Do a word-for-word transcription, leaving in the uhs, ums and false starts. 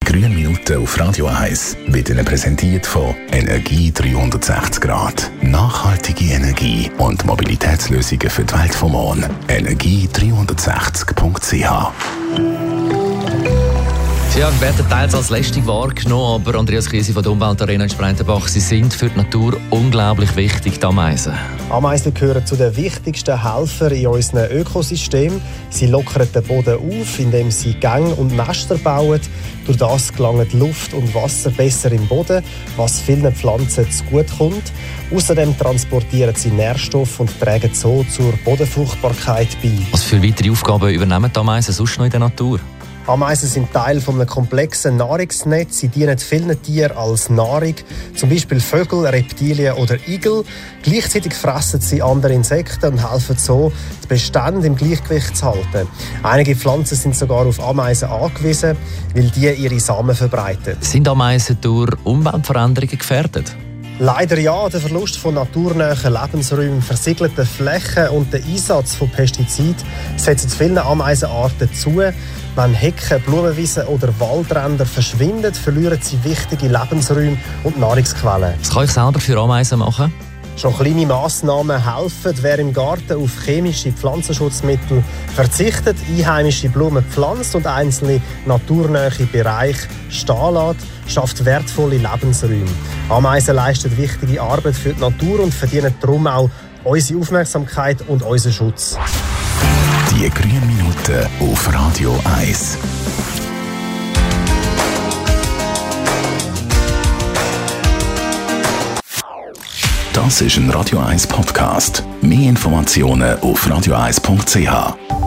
grünen Minuten auf Radio eins wird Ihnen präsentiert von Energie dreihundertsechzig Grad. Nachhaltige Energie und Mobilitätslösungen für die Welt vom Morgen. energie dreihundertsechzig punkt c h. Sie werden teils als lästig wahrgenommen, aber Andreas Kisi von der Umweltarena in Spreitenbach, Sie sind für die Natur unglaublich wichtig, die Ameisen. Ameisen gehören zu den wichtigsten Helfern in unserem Ökosystem. Sie lockern den Boden auf, indem sie Gänge und Nester bauen. Durch das gelangen Luft und Wasser besser im Boden, was vielen Pflanzen zugute kommt. Außerdem transportieren sie Nährstoffe und tragen so zur Bodenfruchtbarkeit bei. Was für weitere Aufgaben übernehmen die Ameisen sonst noch in der Natur? Ameisen sind Teil eines komplexen Nahrungsnetzes. Sie dienen vielen Tieren als Nahrung, zum Beispiel Vögel, Reptilien oder Igel. Gleichzeitig fressen sie andere Insekten und helfen so, die Bestände im Gleichgewicht zu halten. Einige Pflanzen sind sogar auf Ameisen angewiesen, weil die ihre Samen verbreiten. Sind Ameisen durch Umweltveränderungen gefährdet? Leider ja, der Verlust von naturnahen Lebensräumen, versiegelten Flächen und der Einsatz von Pestiziden setzen vielen Ameisenarten zu. Wenn Hecken, Blumenwiesen oder Waldränder verschwinden, verlieren sie wichtige Lebensräume und Nahrungsquellen. Was kann ich selber für Ameisen machen? Schon kleine Massnahmen helfen. Wer im Garten auf chemische Pflanzenschutzmittel verzichtet, einheimische Blumen pflanzt und einzelne naturnahe Bereiche stehen lässt, schafft wertvolle Lebensräume. Ameisen leisten wichtige Arbeit für die Natur und verdienen darum auch unsere Aufmerksamkeit und unseren Schutz. Die grünen Minuten auf Radio eins. Das ist ein Radio eins Podcast. Mehr Informationen auf radio eins punkt c h.